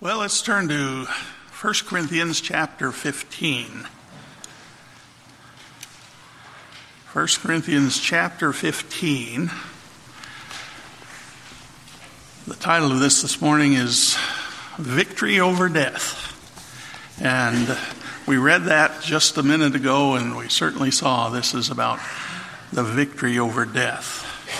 Well, let's turn to 1 Corinthians chapter 15. 1 Corinthians chapter 15. The title of this morning is Victory Over Death. And we read that just a minute ago, and we certainly saw this is about the victory over death.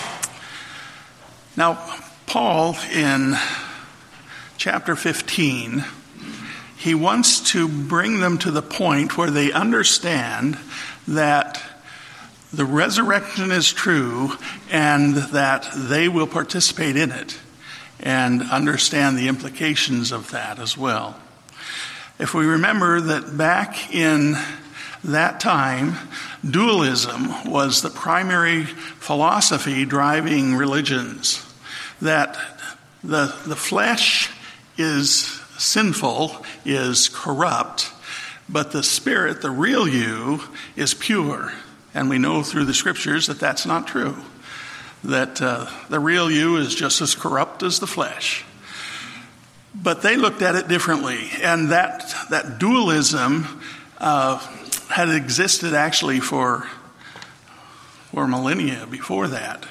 Now, Paul, in chapter 15, he wants to bring them to the point where they understand that the resurrection is true and that they will participate in it and understand the implications of that as well. If we remember that back in that time, dualism was the primary philosophy driving religions, that the flesh is sinful, is corrupt, but the spirit, the real you, is pure. And we know through the scriptures that that's not true, that the real you is just as corrupt as the flesh. But they looked at it differently, and that dualism had existed actually for millennia before that.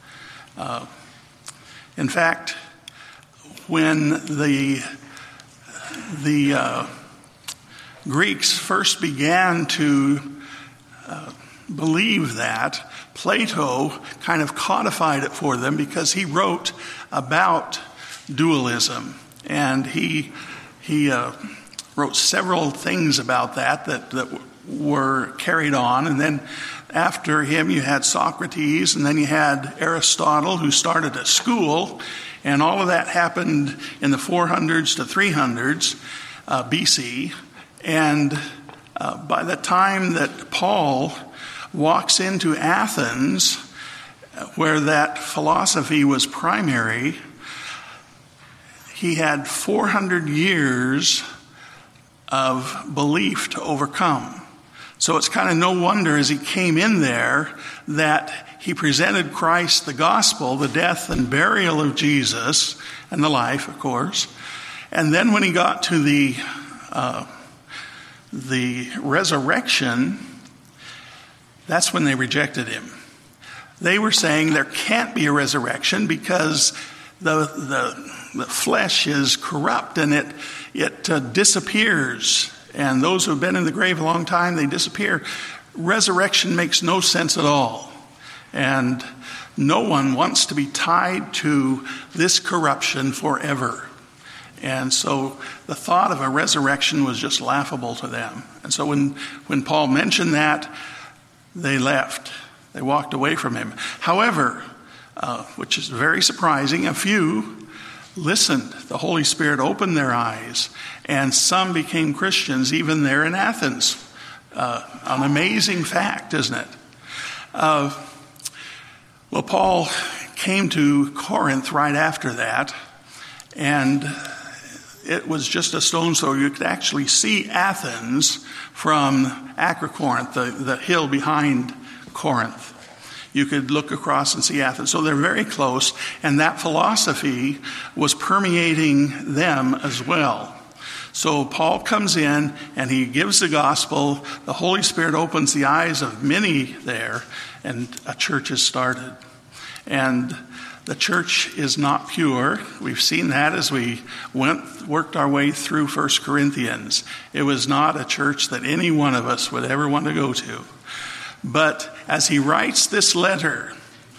In fact, when the Greeks first began to believe that, Plato kind of codified it for them because he wrote about dualism, and he wrote several things about that were carried on. And then after him you had Socrates, and then you had Aristotle, who started a school, and all of that happened in the 400s to 300s BC. And by the time that Paul walks into Athens, where that philosophy was primary, he had 400 years of belief to overcome. So it's kind of no wonder as he came in there that he presented Christ the gospel, the death and burial of Jesus, and the life, of course. And then when he got to the resurrection, that's when they rejected him. They were saying there can't be a resurrection because the flesh is corrupt and it disappears. And those who have been in the grave a long time, they disappear. Resurrection makes no sense at all. And no one wants to be tied to this corruption forever. And so the thought of a resurrection was just laughable to them. And so when Paul mentioned that, they left. They walked away from him. However, which is very surprising, a few listened. The Holy Spirit opened their eyes, and some became Christians even there in Athens. An amazing fact, isn't it? Well, Paul came to Corinth right after that, and it was just a stone's throw. You could actually see Athens from Acrocorinth, the hill behind Corinth. You could look across and see Athens. So they're very close, and that philosophy was permeating them as well. So Paul comes in and he gives the gospel. The Holy Spirit opens the eyes of many there, and a church is started. And the church is not pure. We've seen that as we worked our way through 1 Corinthians. It was not a church that any one of us would ever want to go to. But as he writes this letter,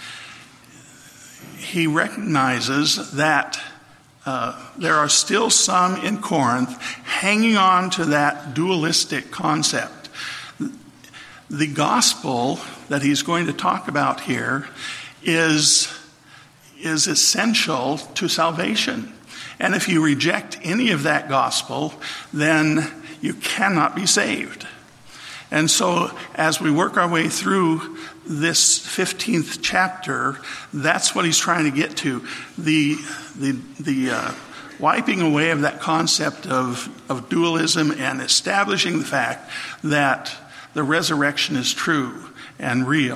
he recognizes that there are still some in Corinth hanging on to that dualistic concept. The gospel that he's going to talk about here is essential to salvation. And if you reject any of that gospel, then you cannot be saved. And so as we work our way through this 15th chapter, that's what he's trying to get to. The wiping away of that concept of dualism and establishing the fact that the resurrection is true and real.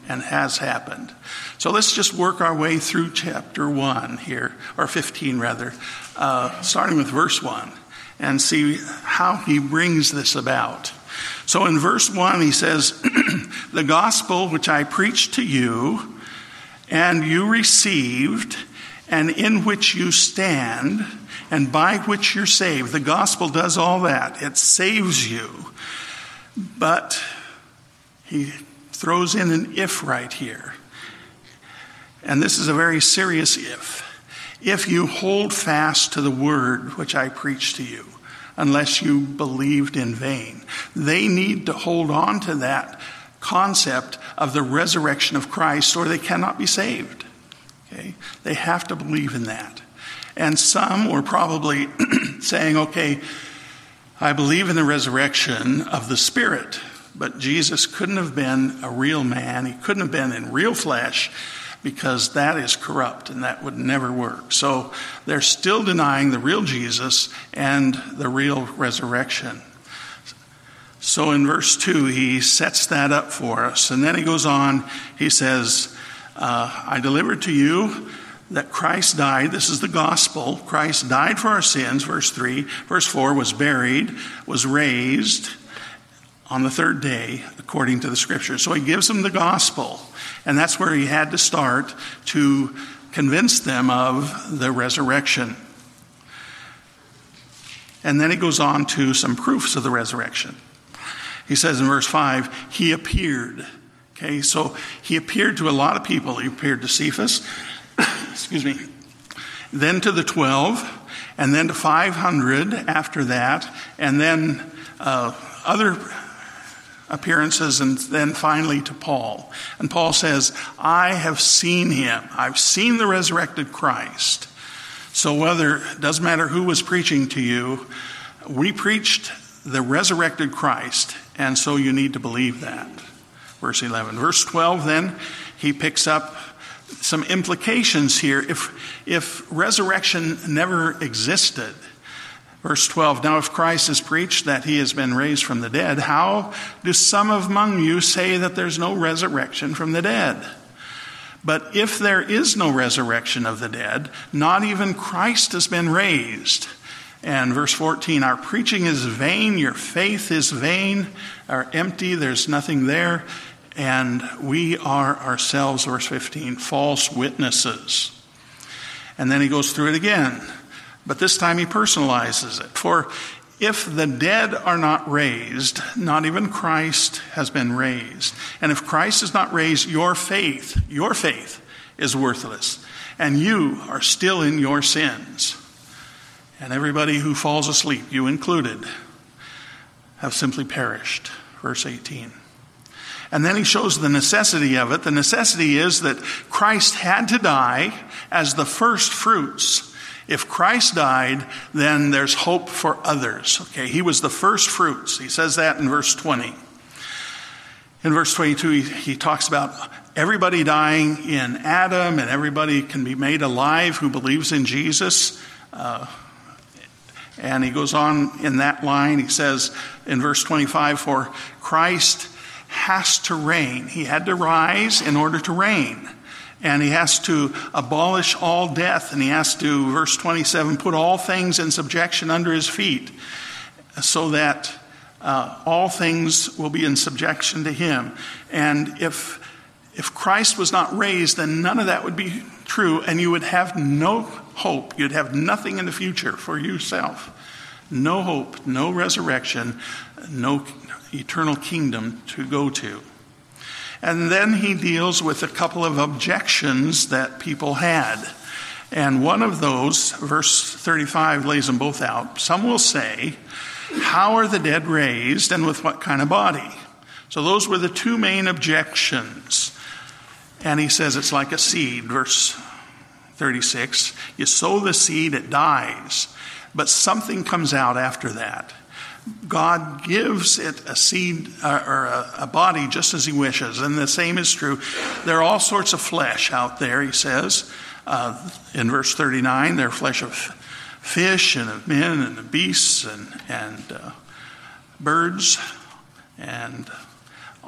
and has happened. So let's just work our way through chapter 1 here, or 15 rather, starting with verse 1, and see how he brings this about. So in verse 1 he says, the gospel which I preached to you, and you received, and in which you stand, and by which you're saved. The gospel does all that. It saves you. But he throws in an if right here. And this is a very serious if. If you hold fast to the word which I preached to you, unless you believed in vain. They need to hold on to that concept of the resurrection of Christ, or they cannot be saved. Okay? They have to believe in that. And some were probably saying, okay, I believe in the resurrection of the Spirit, but Jesus couldn't have been a real man. He couldn't have been in real flesh, because that is corrupt and that would never work. So they're still denying the real Jesus and the real resurrection. So in verse 2, he sets that up for us. And then he goes on, he says, I delivered to you that Christ died. This is the gospel. Christ died for our sins, verse 3. Verse 4, was buried, was raised on the third day, according to the scriptures. So he gives them the gospel. And that's where he had to start to convince them of the resurrection. And then he goes on to some proofs of the resurrection. He says in verse 5, he appeared. Okay, so he appeared to a lot of people. He appeared to Cephas, excuse me, then to the 12, and then to 500 after that, and then other appearances, and then finally to Paul. And Paul says, I have seen him. I've seen the resurrected Christ. So it doesn't matter who was preaching to you, we preached the resurrected Christ, and so you need to believe that. Verse 11. Verse 12 then, he picks up some implications here. If resurrection never existed, verse 12, now if Christ is preached that he has been raised from the dead, how do some among you say that there's no resurrection from the dead? But if there is no resurrection of the dead, not even Christ has been raised. And verse 14, our preaching is vain, your faith is vain, or empty, there's nothing there. And we are ourselves, verse 15, false witnesses. And then he goes through it again. But this time he personalizes it. For if the dead are not raised, not even Christ has been raised. And if Christ is not raised, your faith is worthless. And you are still in your sins. And everybody who falls asleep, you included, have simply perished. Verse 18. And then he shows the necessity of it. The necessity is that Christ had to die as the first fruits. If Christ died, then there's hope for others. Okay, he was the first fruits. He says that in verse 20. In verse 22, he talks about everybody dying in Adam, and everybody can be made alive who believes in Jesus. And he goes on in that line. He says in verse 25, for Christ has to reign. He had to rise in order to reign. And he has to abolish all death. And he has to, verse 27, put all things in subjection under his feet, so that all things will be in subjection to him. And if Christ was not raised, then none of that would be true, and you would have no hope. You'd have nothing in the future for yourself. No hope, no resurrection, no eternal kingdom to go to. And then he deals with a couple of objections that people had. And one of those, verse 35, lays them both out. Some will say, how are the dead raised, and with what kind of body? So those were the two main objections. And he says it's like a seed, verse 36. You sow the seed, it dies. But something comes out after that. God gives it a seed or a body just as he wishes. And the same is true. There are all sorts of flesh out there, he says. In verse 39, there are flesh of fish and of men and of beasts and birds and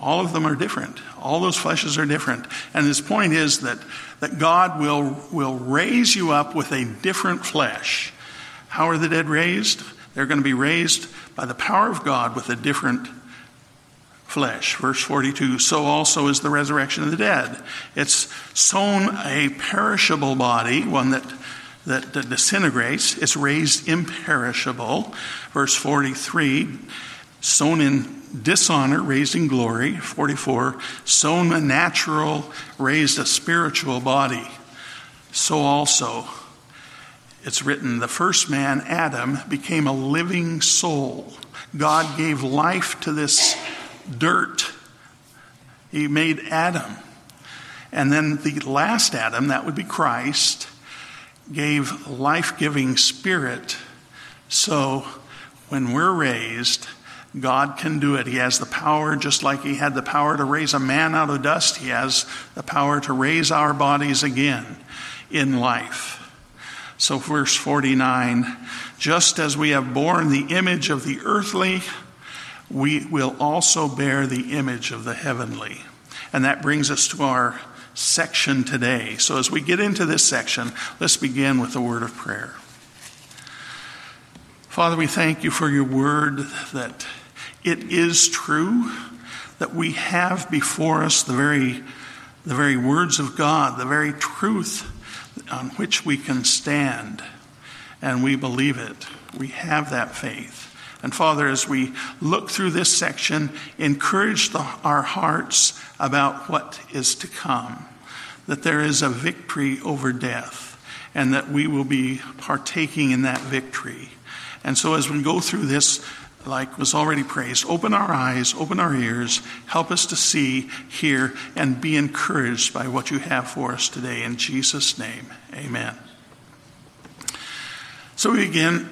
All of them are different. All those fleshes are different. And his point is that God will raise you up with a different flesh. How are the dead raised? They're going to be raised by the power of God with a different flesh. Verse 42, so also is the resurrection of the dead. It's sown a perishable body, one that disintegrates. It's raised imperishable. Verse 43, sown in dishonor, raised in glory. 44, sown a natural, raised a spiritual body. So also, it's written, the first man, Adam, became a living soul. God gave life to this dirt. He made Adam. And then the last Adam, that would be Christ, gave life-giving spirit. So when we're raised, God can do it. He has the power, just like he had the power to raise a man out of dust. He has the power to raise our bodies again in life. So verse 49, just as we have borne the image of the earthly, we will also bear the image of the heavenly. And that brings us to our section today. So as we get into this section, let's begin with a word of prayer. Father, we thank you for your word, that it is true, that we have before us the very words of God, the very truth on which we can stand, and we believe it. We have that faith. And Father, as we look through this section, encourage our hearts about what is to come, that there is a victory over death, and that we will be partaking in that victory. And so as we go through this, like was already praised, open our eyes, open our ears, help us to see, hear, and be encouraged by what you have for us today. In Jesus' name, amen. So we begin.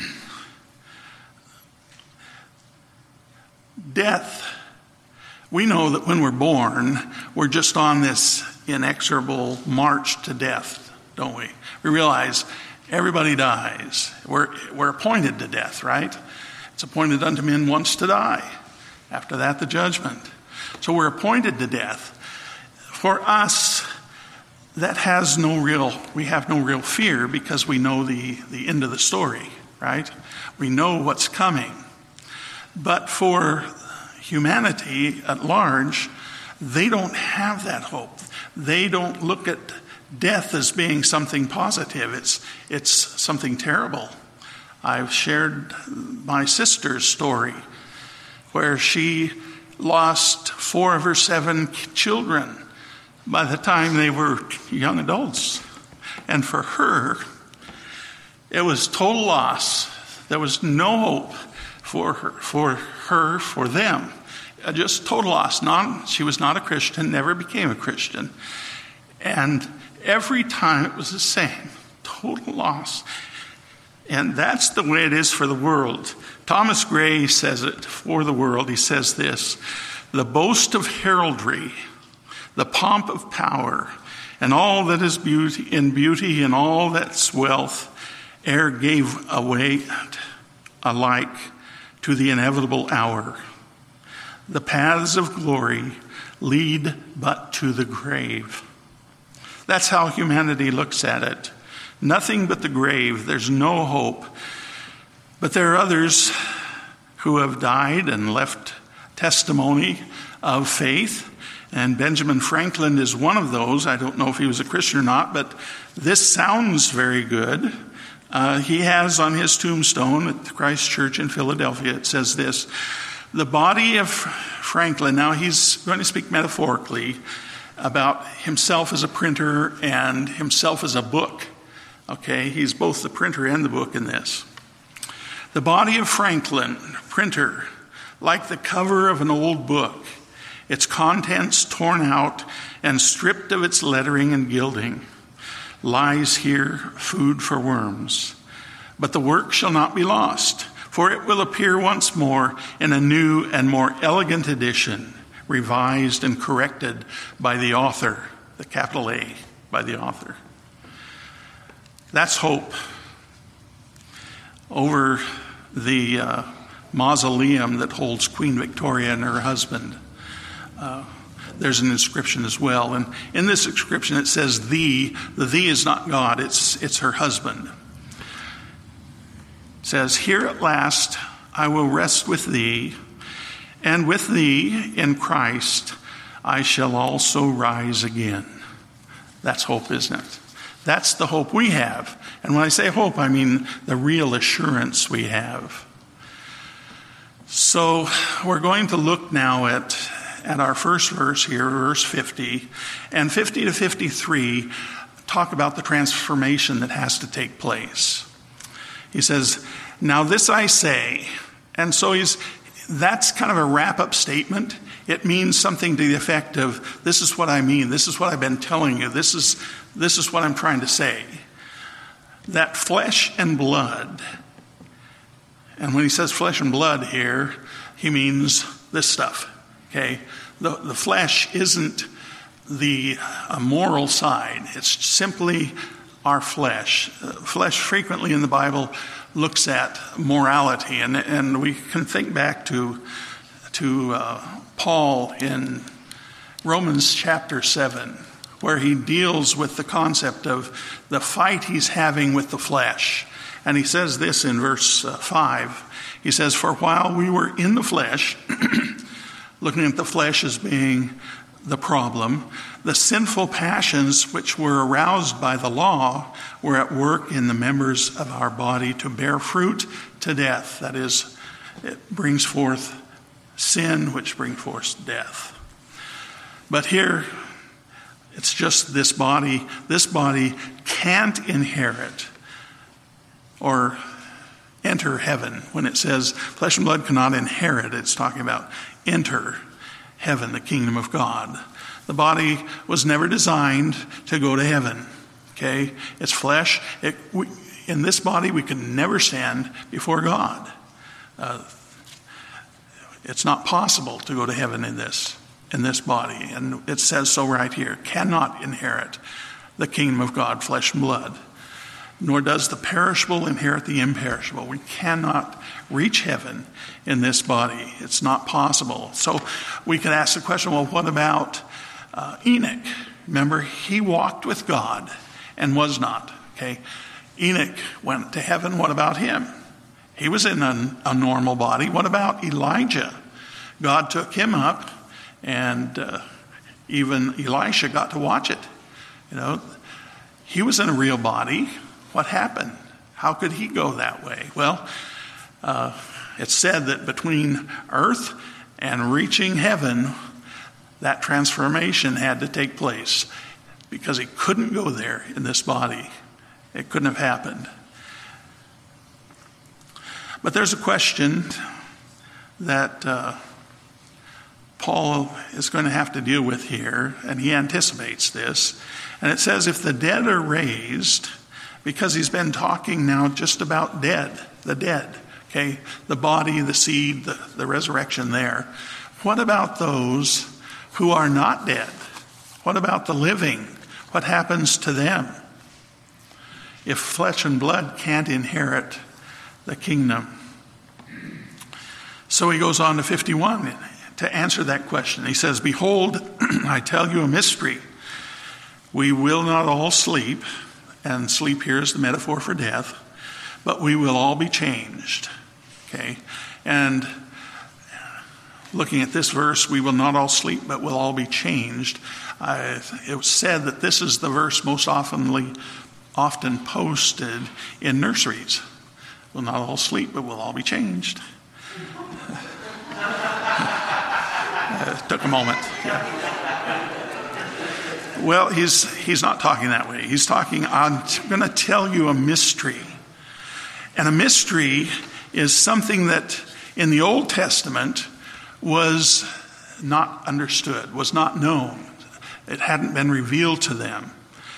Death. We know that when we're born, we're just on this inexorable march to death, don't we? We realize everybody dies. We're appointed to death, right? It's appointed unto men once to die. After that, the judgment. So we're appointed to death. For us, that has we have no real fear, because we know the end of the story, right? We know what's coming. But for humanity at large, they don't have that hope. They don't look at death as being something positive. It's something terrible. I've shared my sister's story where she lost 4 of her 7 children by the time they were young adults. And for her, it was total loss. There was no hope for them. Just total loss. She was not a Christian, never became a Christian. And every time it was the same. Total loss. And that's the way it is for the world. Thomas Gray says it for the world. He says this: the boast of heraldry, the pomp of power, and all that is beauty and all that's wealth, ere gave away alike to the inevitable hour. The paths of glory lead but to the grave. That's how humanity looks at it. Nothing but the grave. There's no hope. But there are others who have died and left testimony of faith. And Benjamin Franklin is one of those. I don't know if he was a Christian or not, but this sounds very good. He has on his tombstone at the Christ Church in Philadelphia, it says this: the body of Franklin, now he's going to speak metaphorically about himself as a printer and himself as a book. Okay, he's both the printer and the book in this. The body of Franklin, printer, like the cover of an old book, its contents torn out and stripped of its lettering and gilding, lies here food for worms. But the work shall not be lost, for it will appear once more in a new and more elegant edition, revised and corrected by the author, the capital A, by the author. That's hope. Over the mausoleum that holds Queen Victoria and her husband, there's an inscription as well. And in this inscription it says thee. The thee is not God, it's her husband. It says, here at last I will rest with thee, and with thee in Christ I shall also rise again. That's hope, isn't it? That's the hope we have. And when I say hope, I mean the real assurance we have. So we're going to look now at our first verse here, verse 50. And 50 to 53 talk about the transformation that has to take place. He says, now this I say. And so that's kind of a wrap-up statement. It means something to the effect of, this is what I mean, this is what I've been telling you, this is what I'm trying to say. That flesh and blood, and when he says flesh and blood here, he means this stuff, okay? The flesh isn't the moral side, it's simply our flesh. Flesh frequently in the Bible looks at morality, and we can think back to Paul in Romans chapter 7, where he deals with the concept of the fight he's having with the flesh. And he says this in verse 5. He says, for while we were in the flesh, looking at the flesh as being the problem, the sinful passions which were aroused by the law were at work in the members of our body to bear fruit to death. That is, it brings forth sin, which brings forth death. But here, it's just this body. This body can't inherit or enter heaven. When it says flesh and blood cannot inherit, it's talking about enter heaven, the kingdom of God. The body was never designed to go to heaven. Okay? It's flesh. In this body, we can never stand before God. It's not possible to go to heaven in this body. And it says so right here. Cannot inherit the kingdom of God, flesh and blood. Nor does the perishable inherit the imperishable. We cannot reach heaven in this body. It's not possible. So we could ask the question, well, what about Enoch? Remember, he walked with God and was not. Okay, Enoch went to heaven. What about him? He was in a normal body. What about Elijah? God took him up, and even Elisha got to watch it. You know, he was in a real body. What happened? How could he go that way? Well, it's said that between earth and reaching heaven, that transformation had to take place because he couldn't go there in this body. It couldn't have happened. But there's a question that Paul is going to have to deal with here, and he anticipates this. And it says, if the dead are raised, because he's been talking now just about the dead, okay, the body, the seed, the resurrection there. What about those who are not dead? What about the living? What happens to them? If flesh and blood can't inherit the kingdom. So he goes on to 51 to answer that question. He says, behold, I tell you a mystery. We will not all sleep, and sleep here is the metaphor for death, but we will all be changed. Okay? And looking at this verse, we will not all sleep, but we'll all be changed. It was said that this is the verse most often posted in nurseries. We'll not all sleep, but we'll all be changed. Took a moment. Yeah. Well, he's not talking that way. He's talking, I'm going to tell you a mystery. And a mystery is something that in the Old Testament was not understood, was not known. It hadn't been revealed to them.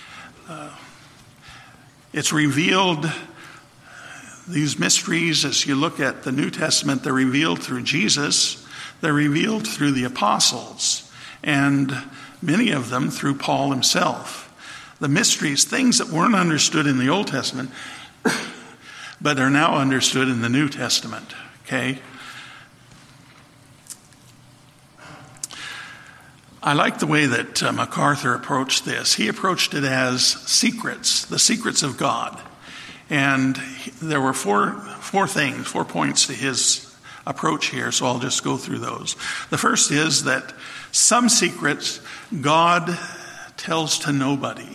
It's revealed, these mysteries, as you look at the New Testament, they're revealed through Jesus. They're revealed through the apostles, and many of them through Paul himself. The mysteries, things that weren't understood in the Old Testament, but are now understood in the New Testament. Okay? I like the way that MacArthur approached this. He approached it as secrets, the secrets of God. And there were four points to his approach here, so I'll just go through those. The first is that some secrets God tells to nobody.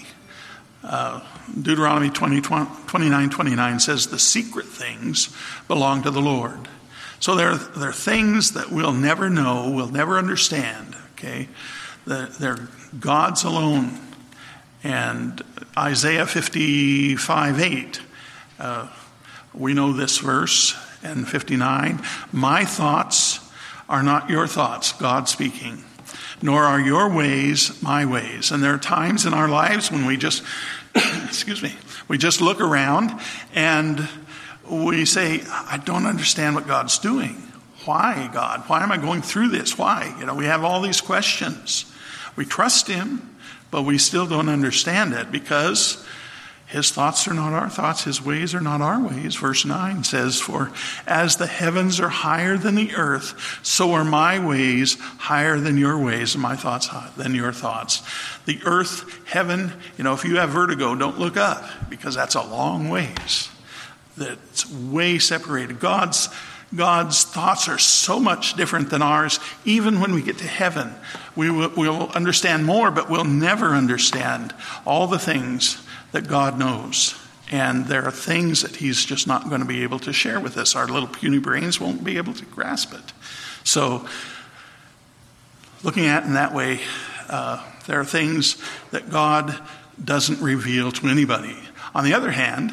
Deuteronomy 29:29 says the secret things belong to the Lord. So there are things that we'll never know, we'll never understand, okay? They're God's alone. And Isaiah 55:8, we know this verse, and 59, my thoughts are not your thoughts, God speaking, nor are your ways my ways. And there are times in our lives when we just, we just look around and we say, I don't understand what God's doing. Why, God? Why am I going through this? Why? We have all these questions. We trust him, but we still don't understand it because his thoughts are not our thoughts. His ways are not our ways. Verse 9 says, for as the heavens are higher than the earth, so are my ways higher than your ways, and my thoughts than your thoughts. The earth, heaven, if you have vertigo, don't look up because that's a long ways. That's way separated. God's thoughts are so much different than ours. Even when we get to heaven, we'll understand more, but we'll never understand all the things that God knows. And there are things that he's just not going to be able to share with us. Our little puny brains won't be able to grasp it. So, looking at it in that way, there are things that God doesn't reveal to anybody. On the other hand,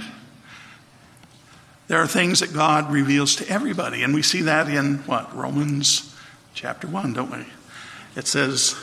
there are things that God reveals to everybody. And we see that in Romans chapter 1, don't we? It says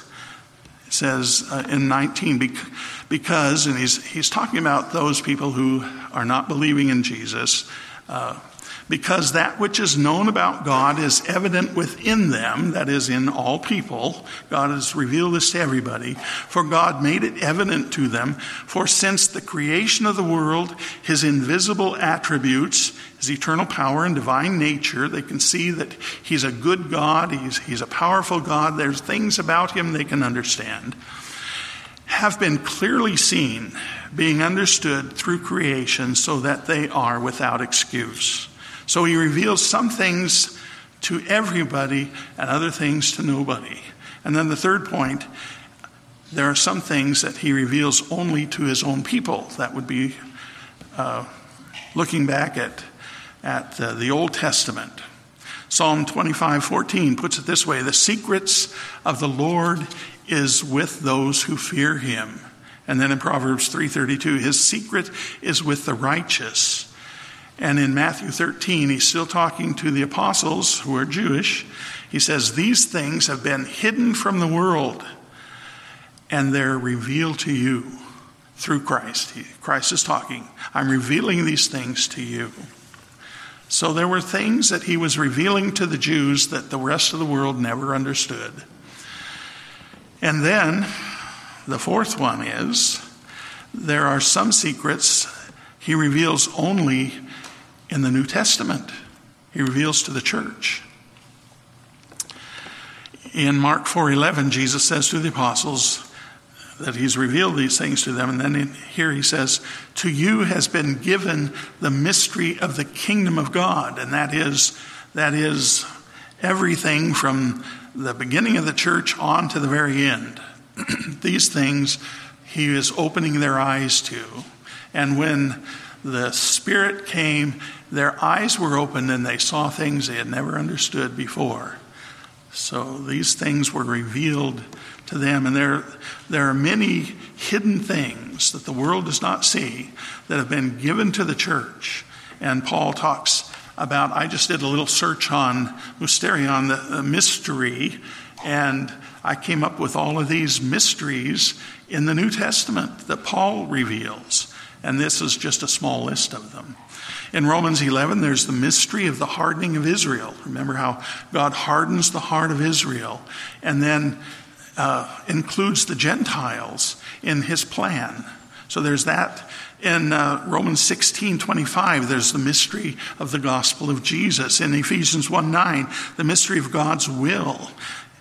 in 19, because, and he's talking about those people who are not believing in Jesus, because that which is known about God is evident within them, that is, in all people. God has revealed this to everybody. For God made it evident to them. For since the creation of the world, his invisible attributes, his eternal power and divine nature, they can see that he's a good God, he's a powerful God, there's things about him they can understand, have been clearly seen, being understood through creation, so that they are without excuse. So he reveals some things to everybody and other things to nobody. And then the third point, there are some things that he reveals only to his own people. That would be looking back at the Old Testament. Psalm 25:14 puts it this way, the secrets of the Lord is with those who fear him. And then in Proverbs 3:32, his secret is with the righteous. And in Matthew 13, he's still talking to the apostles who are Jewish. He says, these things have been hidden from the world, and they're revealed to you through Christ. Christ is talking. I'm revealing these things to you. So there were things that he was revealing to the Jews that the rest of the world never understood. And then the fourth one is, there are some secrets he reveals only in the New Testament. He reveals to the church. In Mark 4:11, Jesus says to the apostles that he's revealed these things to them. And then here he says, to you has been given the mystery of the kingdom of God. And that is everything from the beginning of the church on to the very end. These things he is opening their eyes to. And when the Spirit came, their eyes were opened and they saw things they had never understood before. So these things were revealed to them. And there are many hidden things that the world does not see that have been given to the church. And Paul talks about, I just did a little search on mysterion, the mystery, and I came up with all of these mysteries in the New Testament that Paul reveals. And this is just a small list of them. In Romans 11, there's the mystery of the hardening of Israel. Remember how God hardens the heart of Israel and then includes the Gentiles in his plan. So there's that. In Romans 16:25, there's the mystery of the gospel of Jesus. In Ephesians 1:9, the mystery of God's will.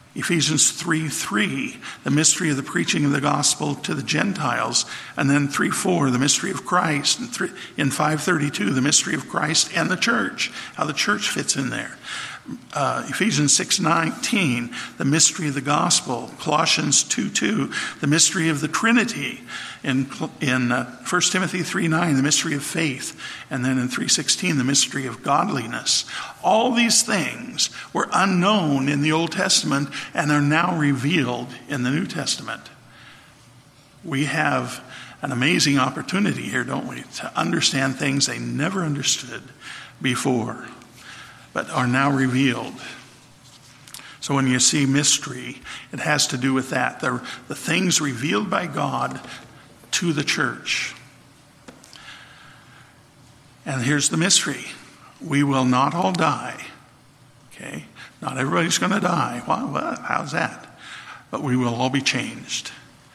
Ephesians 3:3, the mystery of the preaching of the gospel to the Gentiles. And then 3:4, the mystery of Christ. And in 5:32, the mystery of Christ and the church, how the church fits in there. Ephesians 6:19, the mystery of the gospel. Colossians 2:2, the mystery of the Trinity. In 1 Timothy 3:9, the mystery of faith. And then in 3:16, the mystery of godliness. All these things were unknown in the Old Testament and are now revealed in the New Testament. We have an amazing opportunity here, don't we, to understand things they never understood before, but are now revealed. So when you see mystery, it has to do with that. The things revealed by God to the church. And here's the mystery. We will not all die. Okay? Not everybody's going to die. Well, how's that? But we will all be changed.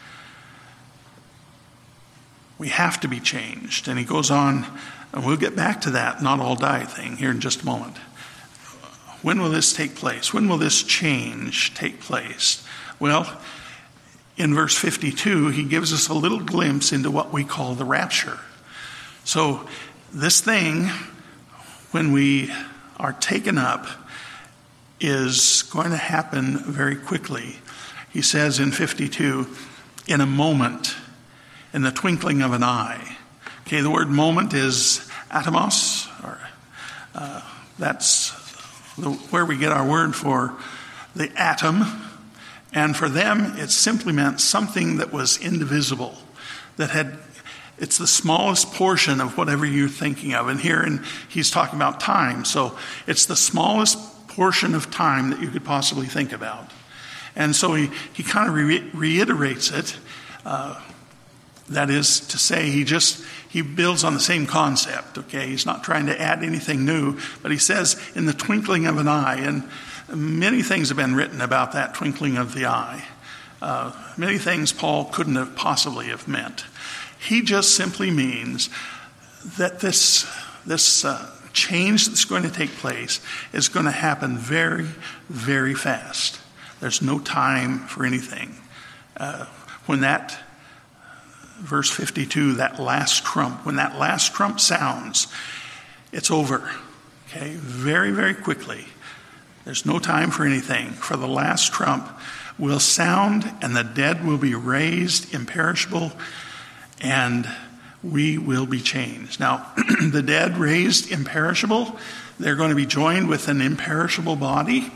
We have to be changed. And he goes on, and we'll get back to that not all die thing here in just a moment. When will this take place? When will this change take place? Well, in verse 52, he gives us a little glimpse into what we call the rapture. So this thing, when we are taken up, is going to happen very quickly. He says in 52, in a moment, in the twinkling of an eye. Okay, the word moment is atomos, or that's where we get our word for the atom. And for them, it simply meant something that was indivisible, it's the smallest portion of whatever you're thinking of. And here he's talking about time. So it's the smallest portion of time that you could possibly think about. And so he kind of reiterates it. That is to say, he builds on the same concept, okay? He's not trying to add anything new, but he says, in the twinkling of an eye. And many things have been written about that twinkling of the eye. Many things Paul couldn't have possibly have meant. He just simply means that this change that's going to take place is going to happen very, very fast. There's no time for anything. When that, verse 52, that last trump, when that last trump sounds, it's over. Okay, very, very quickly. There's no time for anything. For the last trump will sound, and the dead will be raised imperishable, and we will be changed. Now, the dead raised imperishable, they're going to be joined with an imperishable body,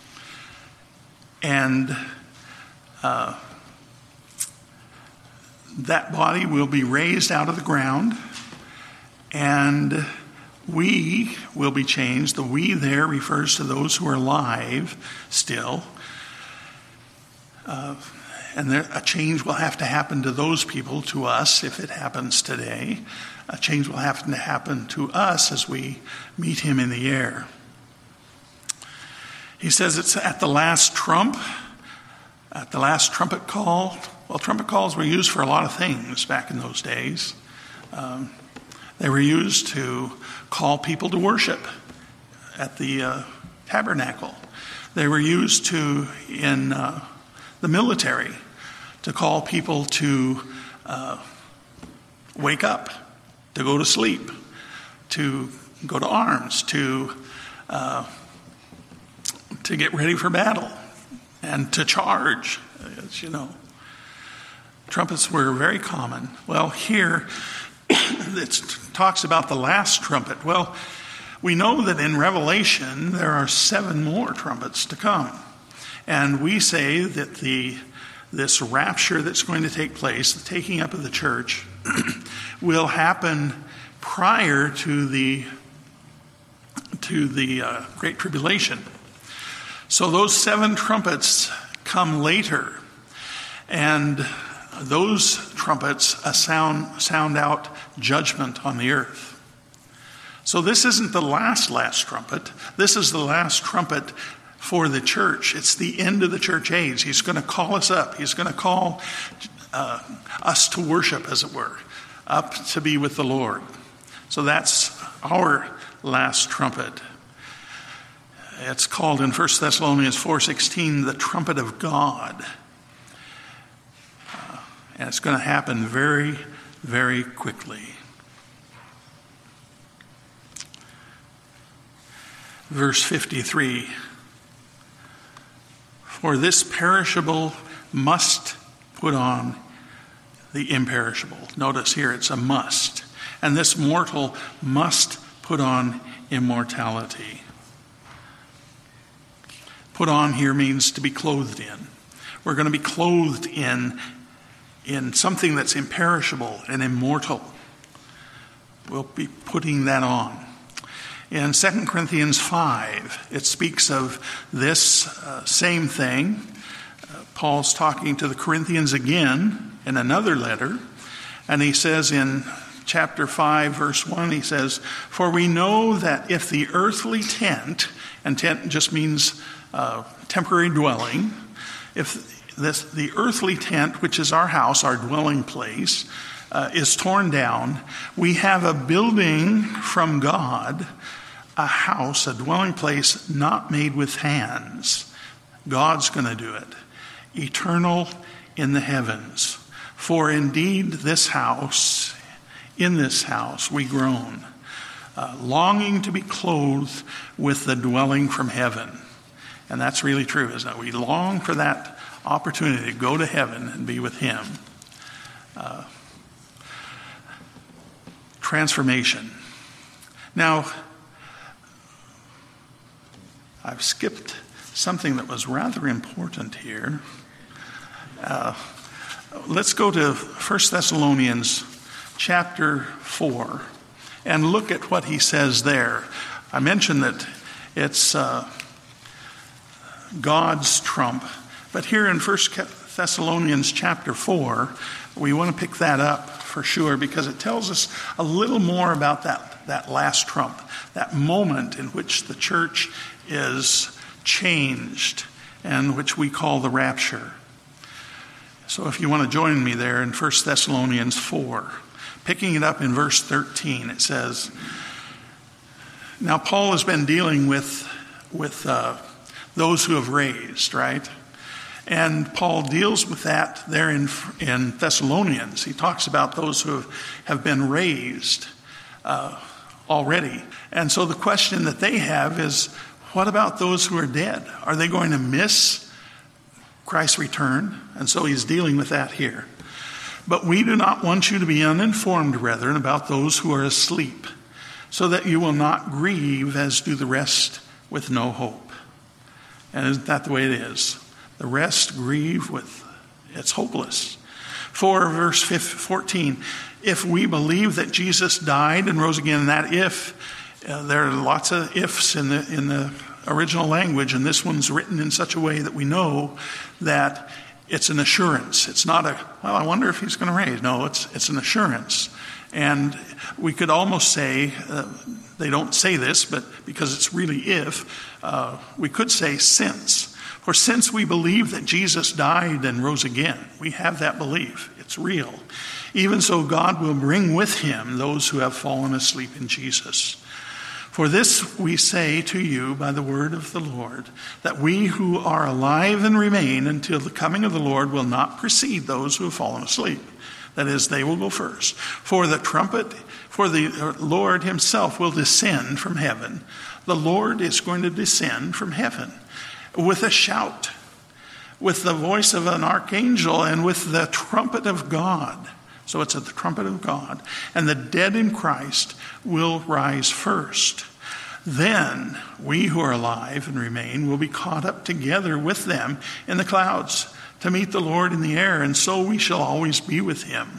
and that body will be raised out of the ground, and we will be changed. The we there refers to those who are alive still. And a change will have to happen to those people, to us, if it happens today. A change will have to happen to us as we meet him in the air. He says it's at the last trump, at the last trumpet call. Well, trumpet calls were used for a lot of things back in those days. They were used to call people to worship at the tabernacle. They were used to, in the military, to call people to wake up, to go to sleep, to go to arms, to get ready for battle, and to charge, as you know. Trumpets were very common. Well, here it talks about the last trumpet. Well, we know that in Revelation there are 7 more trumpets to come. And we say that this rapture that's going to take place, the taking up of the church, will happen prior to the Great Tribulation. So those 7 trumpets come later, and those trumpets sound out judgment on the earth. So this isn't the last trumpet. This is the last trumpet for the church. It's the end of the church age. He's going to call us up. He's going to call us to worship, as it were, up to be with the Lord. So that's our last trumpet. It's called in 1 Thessalonians 4:16 the trumpet of God. And it's going to happen very, very quickly. Verse 53. For this perishable must put on the imperishable. Notice here it's a must. And this mortal must put on immortality. Put on here means to be clothed in. We're going to be clothed in something that's imperishable and immortal. We'll be putting that on. In 2 Corinthians 5, it speaks of this same thing. Paul's talking to the Corinthians again in another letter, and he says in chapter 5, verse 1, he says, for we know that if the earthly tent, and tent just means temporary dwelling, if the earthly tent, which is our house, our dwelling place, is torn down, we have a building from God, a house, a dwelling place not made with hands. God's going to do it. Eternal in the heavens. For indeed this house, in this house we groan, longing to be clothed with the dwelling from heaven. And that's really true, isn't it? We long for that opportunity to go to heaven and be with him. Transformation. Now, I've skipped something that was rather important here. Let's go to 1 Thessalonians chapter 4 and look at what he says there. I mentioned that it's God's trump. But here in 1 Thessalonians chapter 4, we want to pick that up for sure because it tells us a little more about that last trump, that moment in which the church is changed and which we call the rapture. So if you want to join me there in 1 Thessalonians 4, picking it up in verse 13, it says, now Paul has been dealing with those who have raised, right? And Paul deals with that there in Thessalonians. He talks about those who have been raised already. And so the question that they have is, what about those who are dead? Are they going to miss Christ's return? And so he's dealing with that here. But we do not want you to be uninformed, brethren, about those who are asleep, so that you will not grieve as do the rest with no hope. And isn't that the way it is? The rest grieve with, it's hopeless. For verse 14, if we believe that Jesus died and rose again, that if, there are lots of ifs in the original language, and this one's written in such a way that we know that it's an assurance. It's not well, I wonder if he's going to raise. No, it's an assurance. And we could almost say, they don't say this, but because it's really if, we could say since. For since we believe that Jesus died and rose again, we have that belief. It's real. Even so, God will bring with him those who have fallen asleep in Jesus. For this we say to you by the word of the Lord, that we who are alive and remain until the coming of the Lord will not precede those who have fallen asleep. That is, they will go first. For the Lord himself will descend from heaven. The Lord is going to descend from heaven with a shout, with the voice of an archangel, and with the trumpet of God. So it's at the trumpet of God. And the dead in Christ will rise first. Then we who are alive and remain will be caught up together with them in the clouds to meet the Lord in the air, and so we shall always be with him.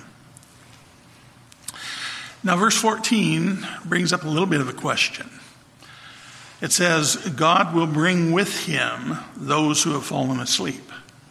Now verse 14 brings up a little bit of a question. It says, God will bring with him those who have fallen asleep.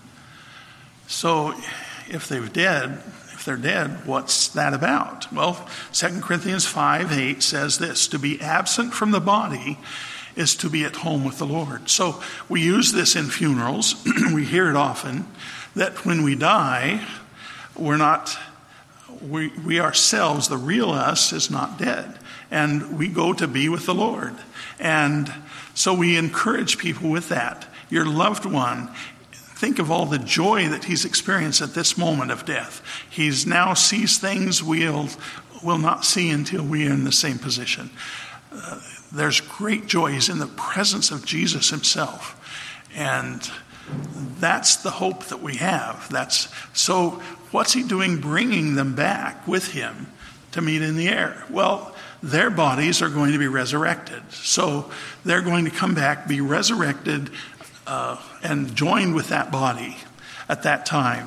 So if they're dead, what's that about? Well, 2 Corinthians 5:8 says this, to be absent from the body is to be at home with the Lord. So we use this in funerals. We hear it often, that when we die, we ourselves, the real us, is not dead. and we go to be with the Lord. And so we encourage people with that. Your loved one, think of all the joy that he's experienced at this moment of death. He's now sees things we'll not see until we are in the same position. There's great joy. He's in the presence of Jesus himself. And that's the hope that we have. So what's he doing bringing them back with him to meet in the air? Well, their bodies are going to be resurrected. So they're going to come back, be resurrected, and joined with that body at that time.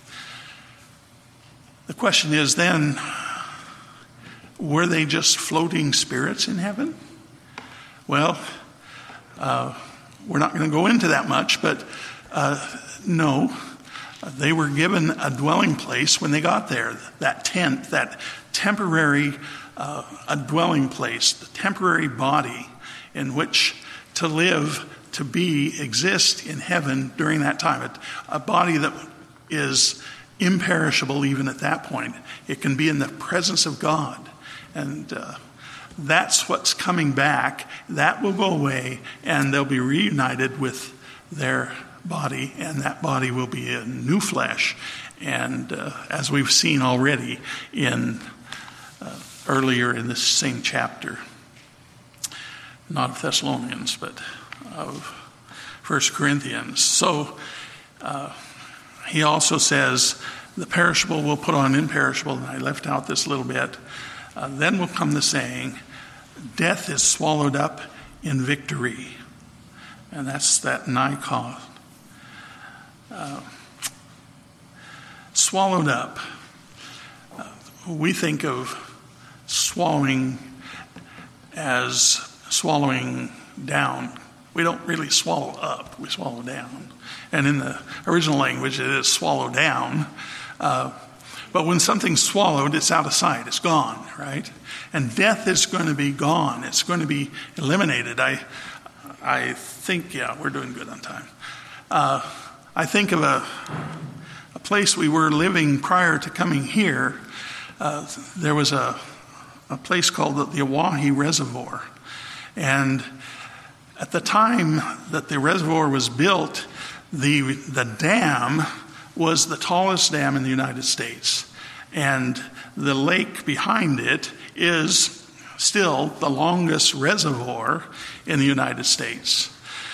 The question is then, were they just floating spirits in heaven? Well, we're not going to go into that much, but no. They were given a dwelling place when they got there. That tent, that temporary a dwelling place, the temporary body in which to live, to be, exist in heaven during that time. A body that is imperishable even at that point. It can be in the presence of God. And that's what's coming back. That will go away, and they'll be reunited with their body, and that body will be in new flesh. And as we've seen already in earlier in this same chapter, not of Thessalonians, but of 1 Corinthians. So he also says, the perishable will put on imperishable, and I left out this little bit. Then will come the saying, death is swallowed up in victory. And that's that Nikon. Swallowed up. We think of swallowing as swallowing down. We don't really swallow up, we swallow down. And in the original language, it is swallow down. But when something's swallowed, it's out of sight, it's gone, right? And death is going to be gone. It's going to be eliminated. I think, we're doing good on time. I think of a place we were living prior to coming here. There was a place called the Oahe Reservoir. And at the time that the reservoir was built, the dam was the tallest dam in the United States. And the lake behind it is still the longest reservoir in the United States.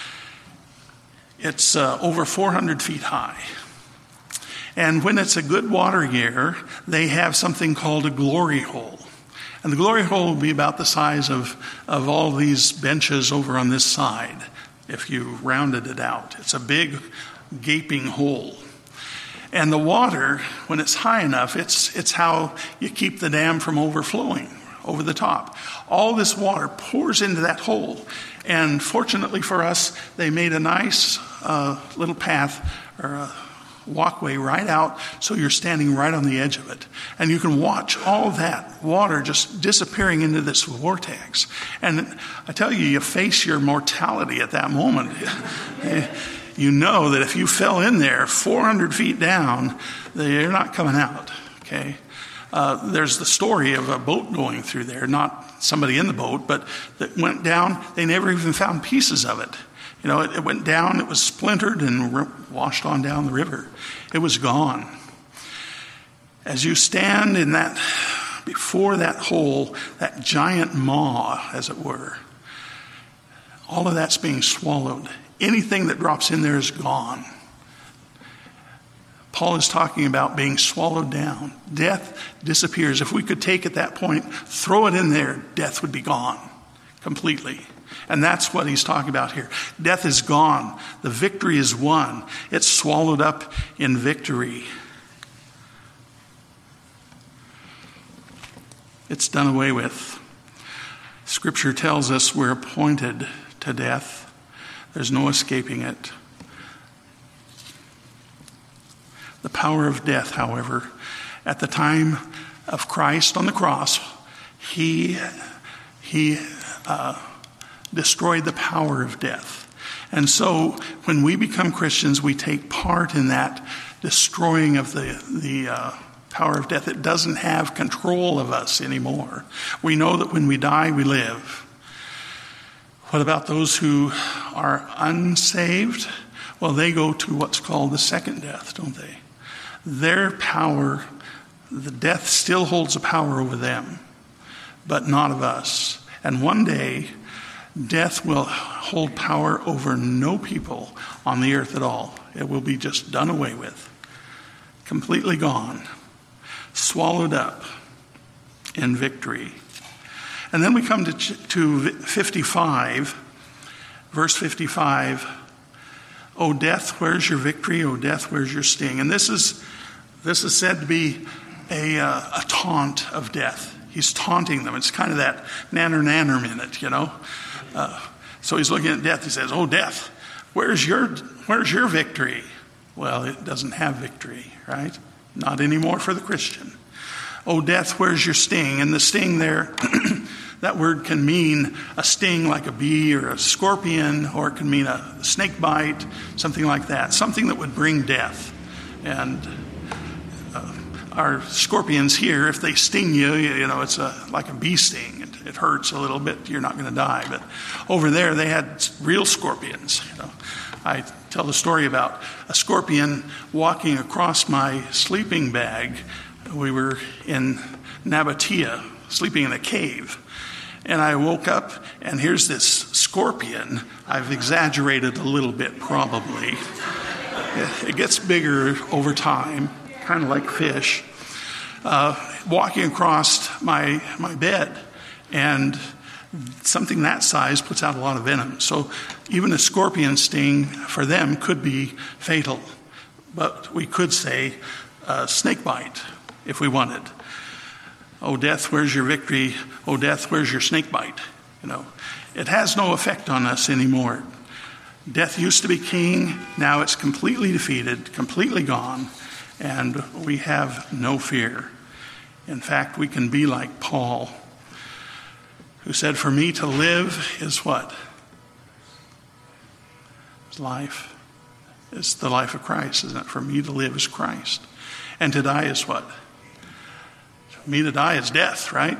It's over 400 feet high. And when it's a good water year, they have something called a glory hole. And the glory hole will be about the size of all these benches over on this side, if you rounded it out. It's a big gaping hole. And the water, when it's high enough, it's how you keep the dam from overflowing over the top. All this water pours into that hole. And fortunately for us, they made a nice little path or a walkway right out, so you're standing right on the edge of it. And you can watch all that water just disappearing into this vortex. And I tell you, you face your mortality at that moment. You know that if you fell in there 400 feet down, you're not coming out, okay? There's the story of a boat going through there, not somebody in the boat, but that went down. They never even found pieces of it. You know, it went down, it was splintered and washed on down the river. It was gone. As you stand in that, before that hole, that giant maw, as it were, all of that's being swallowed. Anything that drops in there is gone. Paul is talking about being swallowed down. Death disappears. If we could take at that point, throw it in there, death would be gone completely. And that's what he's talking about here. Death is gone. The victory is won. It's swallowed up in victory. It's done away with. Scripture tells us we're appointed to death. There's no escaping it. The power of death, however, at the time of Christ on the cross, he destroyed the power of death. And so when we become Christians, we take part in that destroying of the power of death. It doesn't have control of us anymore. We know that when we die, we live. What about those who are unsaved? Well, they go to what's called the second death, don't they? Their power, the death still holds a power over them, but not of us. And one day, death will hold power over no people on the earth at all. It will be just done away with, completely gone, swallowed up in victory. And then we come to 55, verse 55. O death, where's your victory? O death, where's your sting? And this is said to be a taunt of death. He's taunting them. It's kind of that nanner minute, you know. So he's looking at death. He says, "Oh, death, where's your victory?" Well, it doesn't have victory, right? Not anymore for the Christian. "Oh, death, where's your sting?" And the sting there, that word can mean a sting like a bee or a scorpion, or it can mean a snake bite, something like that, something that would bring death. And our scorpions here, if they sting you, you know, it's like a bee sting. It hurts a little bit. You're not going to die. But over there, they had real scorpions. You know, I tell the story about a scorpion walking across my sleeping bag. We were in Nabatea, sleeping in a cave. And I woke up, and here's this scorpion. I've exaggerated a little bit, probably. It gets bigger over time, kind of like fish, walking across my bed. And something that size puts out a lot of venom. So even a scorpion sting for them could be fatal. But we could say snake bite if we wanted. "Oh, death, where's your victory? Oh, death, where's your snake bite?" You know, it has no effect on us anymore. Death used to be king. Now it's completely defeated, completely gone, and we have no fear. In fact, we can be like Paul, who said, "For me to live is what? It's life. It's the life of Christ, isn't it? For me to live is Christ. And to die is what? For me to die is death, right?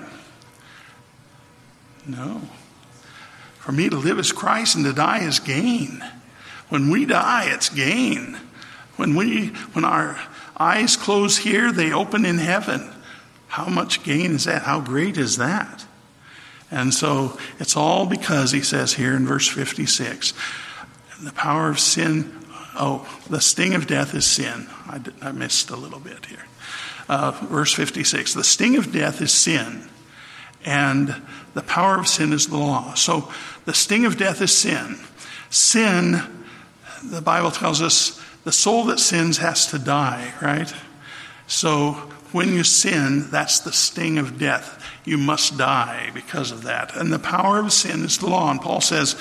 No. For me to live is Christ, and to die is gain. When we die, it's gain. When our eyes close here, they open in heaven. How much gain is that? How great is that? And so it's all because, he says here in verse 56, the power of sin, the sting of death is sin. I missed a little bit here. Verse 56, the sting of death is sin, and the power of sin is the law. So the sting of death is sin. Sin, the Bible tells us, the soul that sins has to die, right? So when you sin, that's the sting of death. You must die because of that. And the power of sin is the law. And Paul says,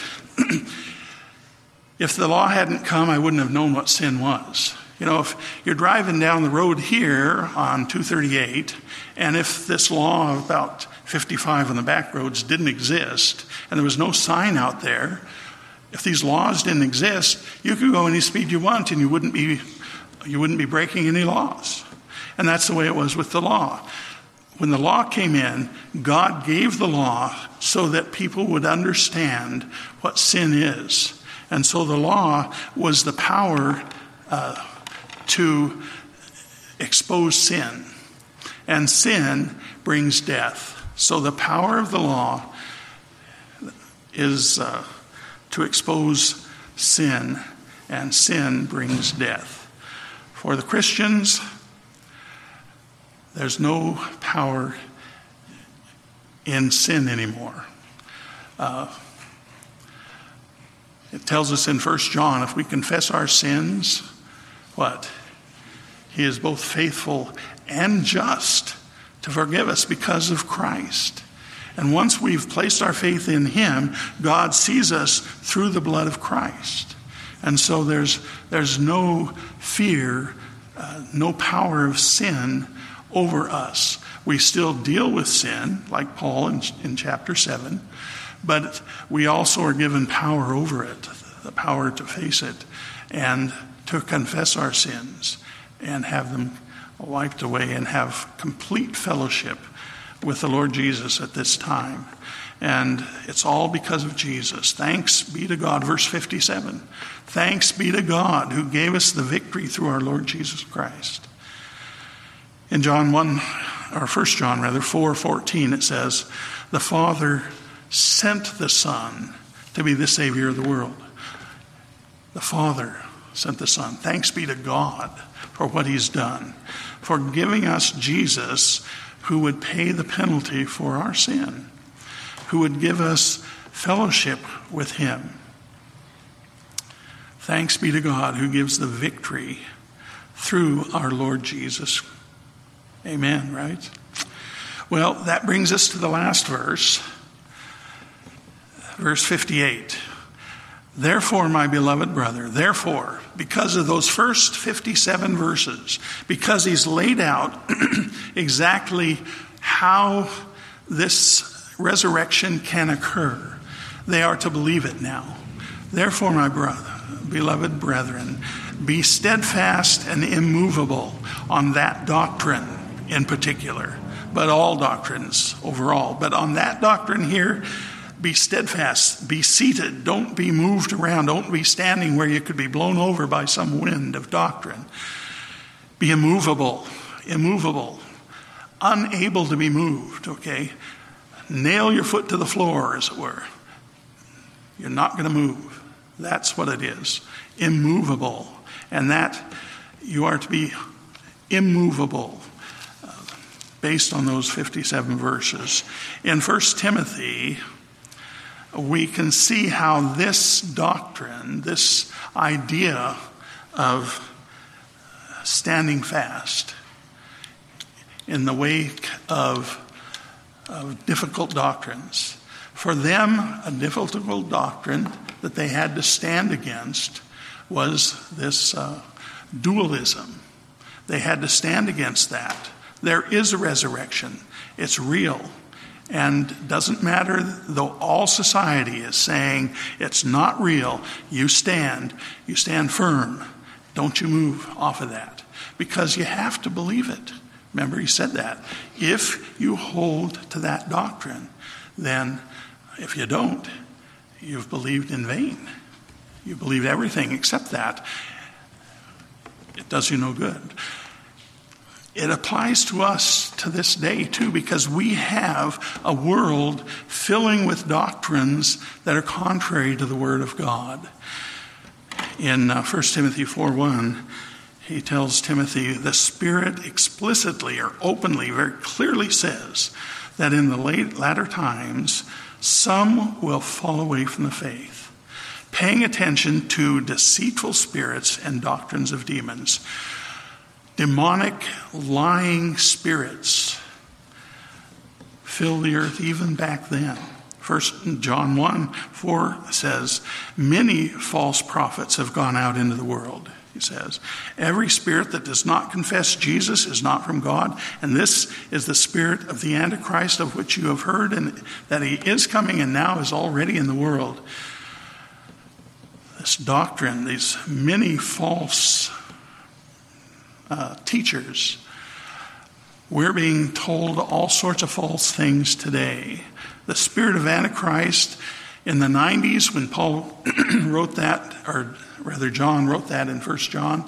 if the law hadn't come, I wouldn't have known what sin was. You know, if you're driving down the road here on 238, and if this law of about 55 on the back roads didn't exist, and there was no sign out there, if these laws didn't exist, you could go any speed you want, and you wouldn't be breaking any laws. And that's the way it was with the law. When the law came in, God gave the law so that people would understand what sin is. And so the law was the power to expose sin. And sin brings death. So the power of the law is to expose sin, and sin brings death. For the Christians, there's no power in sin anymore. It tells us in 1 John, if we confess our sins, what? He is both faithful and just to forgive us because of Christ. And once we've placed our faith in him, God sees us through the blood of Christ. And so there's no fear, no power of sin over us. We still deal with sin, like Paul in chapter 7, but we also are given power over it, the power to face it and to confess our sins and have them wiped away and have complete fellowship with the Lord Jesus at this time. And it's all because of Jesus. Thanks be to God. Verse 57. Thanks be to God who gave us the victory through our Lord Jesus Christ. In John 1 John 4:14, it says, the Father sent the Son to be the Savior of the world. The Father sent the Son. Thanks be to God for what he's done, for giving us Jesus, who would pay the penalty for our sin, who would give us fellowship with him. Thanks be to God who gives the victory through our Lord Jesus. Amen, right? Well, that brings us to the last verse, verse 58. Therefore, my beloved brother, therefore, because of those first 57 verses, because he's laid out exactly how this resurrection can occur, they are to believe it now. Therefore, my beloved brethren, be steadfast and immovable on that doctrine in particular, but all doctrines overall. But on that doctrine here, be steadfast, be seated, don't be moved around, don't be standing where you could be blown over by some wind of doctrine. Be immovable, unable to be moved, okay? Nail your foot to the floor, as it were. You're not going to move. That's what it is, immovable. And that you are to be immovable based on those 57 verses. In 1 Timothy, we can see how this doctrine, this idea of standing fast in the wake of difficult doctrines. For them, a difficult doctrine that they had to stand against was this dualism. They had to stand against that. There is a resurrection. It's real. And doesn't matter though all society is saying it's not real, you stand firm. Don't you move off of that. Because you have to believe it. Remember, he said that. If you hold to that doctrine, then if you don't, you've believed in vain. You believe everything except that. It does you no good. It applies to us to this day, too, because we have a world filling with doctrines that are contrary to the Word of God. In 1 Timothy 4:1, he tells Timothy, the Spirit explicitly or openly, very clearly says that in the latter times, some will fall away from the faith, paying attention to deceitful spirits and doctrines of demons. Demonic, lying spirits fill the earth even back then. 1 John 1:4 says, many false prophets have gone out into the world, he says. Every spirit that does not confess Jesus is not from God, and this is the spirit of the Antichrist, of which you have heard, and that he is coming and now is already in the world. This doctrine, these many false teachers, we're being told all sorts of false things today. The spirit of Antichrist in the 90s, when Paul wrote that, or rather John wrote that in 1 John,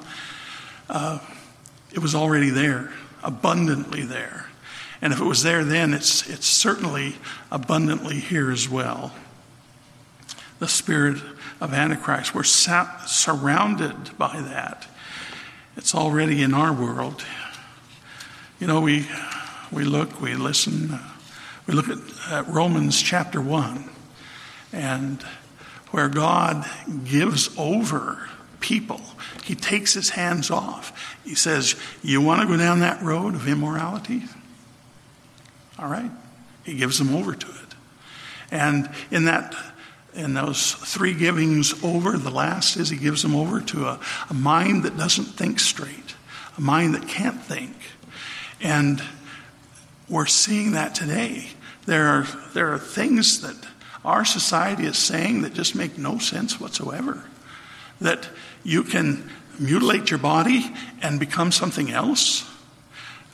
it was already there, abundantly there. And if it was there then, it's certainly abundantly here as well. The spirit of Antichrist, we're surrounded by that. It's already in our world. You know, we look, we listen, we look at Romans chapter 1, and where God gives over people. He takes his hands off. He says, you want to go down that road of immorality? All right. He gives them over to it. And in those three givings over, the last is he gives them over to a mind that doesn't think straight, a mind that can't think. And we're seeing that today. There are things that our society is saying that just make no sense whatsoever. That you can mutilate your body and become something else.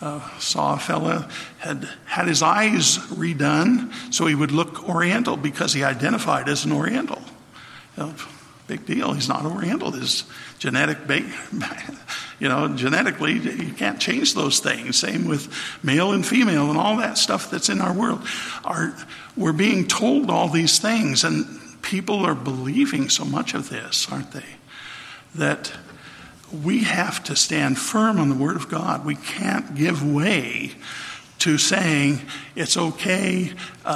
Saw a fella had his eyes redone so he would look Oriental because he identified as an Oriental. Big deal. He's not Oriental. His genetically, you can't change those things. Same with male and female and all that stuff that's in our world. We're being told all these things, and people are believing so much of this, aren't they? That we have to stand firm on the Word of God. We can't give way to saying it's okay,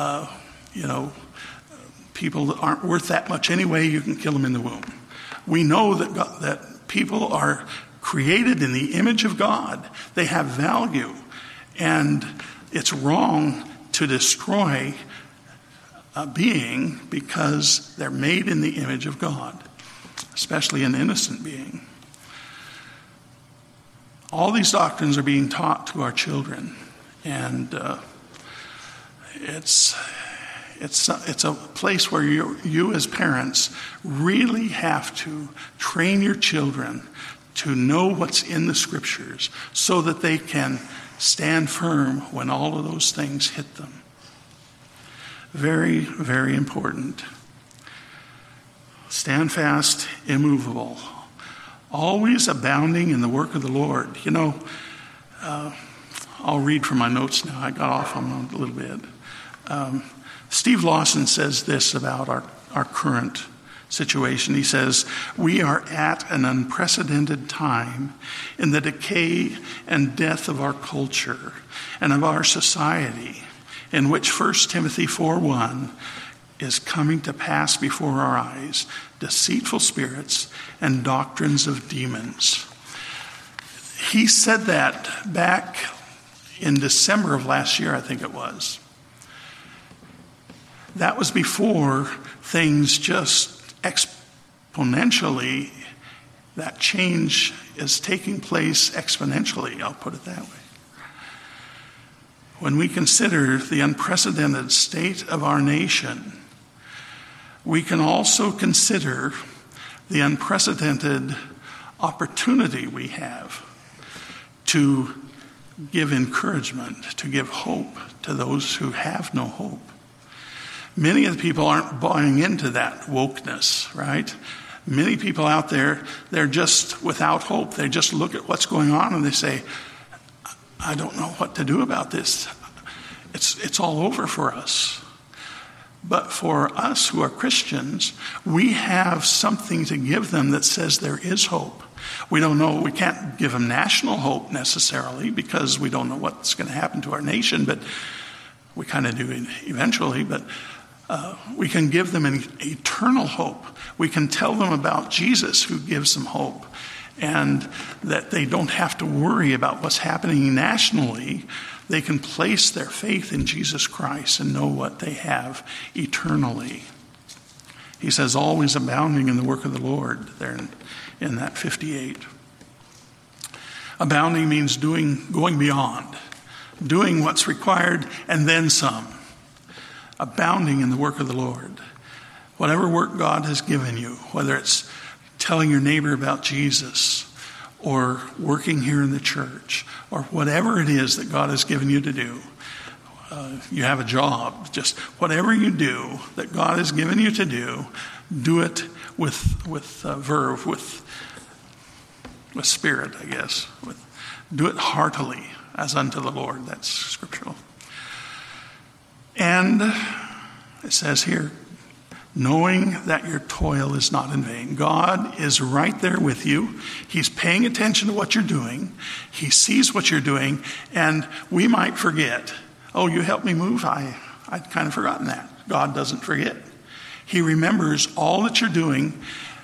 people aren't worth that much anyway, you can kill them in the womb. We know that people are created in the image of God. They have value, and it's wrong to destroy a being because they're made in the image of God, especially an innocent being. All these doctrines are being taught to our children, and it's a place where you as parents really have to train your children to know what's in the Scriptures so that they can stand firm when all of those things hit them. Very, very important. Stand fast, immovable. Always abounding in the work of the Lord. I'll read from my notes now. I got off on them a little bit. Steve Lawson says this about our current situation. He says, we are at an unprecedented time in the decay and death of our culture and of our society, in which 1 Timothy 4:1 is coming to pass before our eyes, deceitful spirits and doctrines of demons. He said that back in December of last year, I think it was. That was before things just exponentially, that change is taking place exponentially, I'll put it that way. When we consider the unprecedented state of our nation, we can also consider the unprecedented opportunity we have to give encouragement, to give hope to those who have no hope. Many of the people aren't buying into that wokeness, right? Many people out there, they're just without hope. They just look at what's going on and they say, I don't know what to do about this. It's all over for us. But for us who are Christians, we have something to give them that says there is hope. We don't know, we can't give them national hope necessarily because we don't know what's going to happen to our nation, but we kind of do eventually. But we can give them an eternal hope. We can tell them about Jesus who gives them hope, and that they don't have to worry about what's happening nationally. They can place their faith in Jesus Christ and know what they have eternally. He says, always abounding in the work of the Lord, there in that 58. Abounding means going beyond, doing what's required and then some. Abounding in the work of the Lord. Whatever work God has given you, whether it's telling your neighbor about Jesus, or working here in the church, or whatever it is that God has given you to do. You have a job, just whatever you do that God has given you to do it with verve, with spirit, I guess. Do it heartily, as unto the Lord. That's scriptural. And it says here, knowing that your toil is not in vain. God is right there with you. He's paying attention to what you're doing. He sees what you're doing, and we might forget. Oh, you helped me move? I'd kind of forgotten that. God doesn't forget. He remembers all that you're doing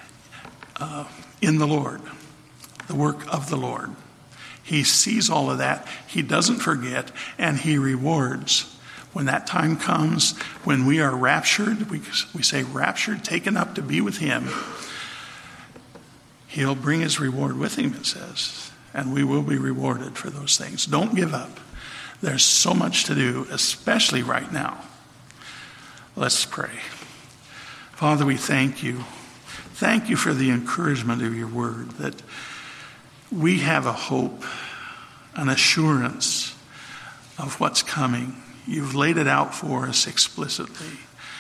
in the Lord, the work of the Lord. He sees all of that. He doesn't forget, and he rewards. When that time comes, when we are raptured, we say raptured, taken up to be with him, he'll bring his reward with him, it says, and we will be rewarded for those things. Don't give up. There's so much to do, especially right now. Let's pray. Father, we thank you. Thank you for the encouragement of your word, that we have a hope an assurance of what's coming. You've laid it out for us explicitly.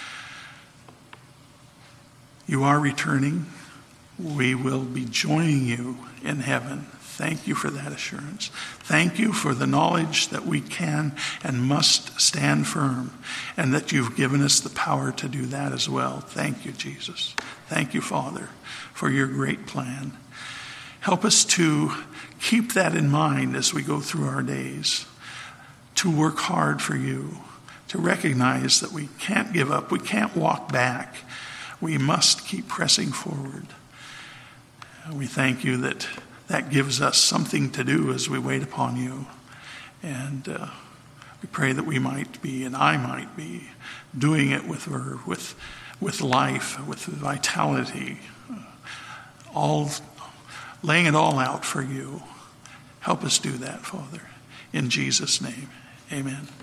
You are returning. We will be joining you in heaven. Thank you for that assurance. Thank you for the knowledge that we can and must stand firm, and that you've given us the power to do that as well. Thank you, Jesus. Thank you, Father, for your great plan. Help us to keep that in mind as we go through our days, to work hard for you, to recognize that we can't give up, we can't walk back. We must keep pressing forward. We thank you that that gives us something to do as we wait upon you. And we pray that we might be, and I might be, doing it with life, with vitality, all laying it all out for you. Help us do that, Father. In Jesus' name, amen.